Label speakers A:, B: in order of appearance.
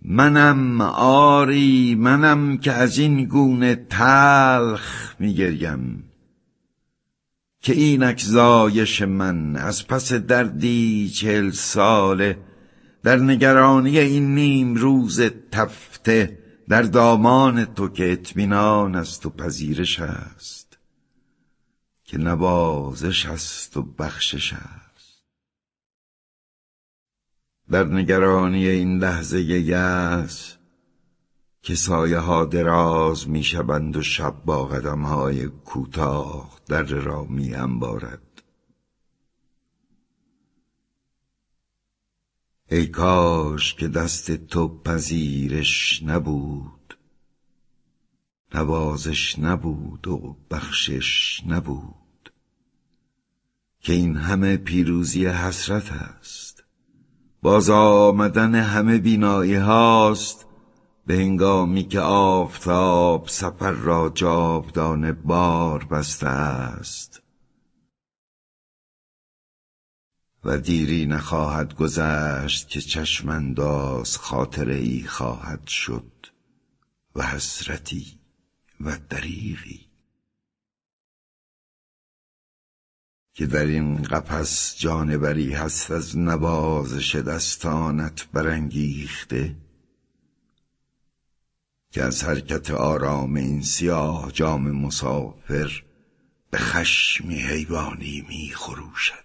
A: منم آری منم که از این گونه تلخ میگریم، که اینک زایش من از پس دردی 40 ساله، در نگرانی این نیم روز تفته، در دامان تو که اطمینان است و پذیرش است، که نوازش است و بخشش است. در نگرانی این لحظه یأس، که سایه ها دراز می شوند و شب با قدم های کوتاه در را می انبارد. ای کاش که دست تو پذیرش نبود، نوازش نبود و بخشش نبود، که این همه پیروزی حسرت است، باز آمدن همه بینایی هاست، به هنگامی که آفتاب سفر را جاودانه بار بسته است و دیری نخواهد گذشت که چشم انداز خاطره ای خواهد شد و حسرتی و دریغی، که در این قفس جانوری هست از نوازش دستانت برانگیخته، که از حرکت آرام این سیاه جام مسافر به خشمی حیوانی می خروشد.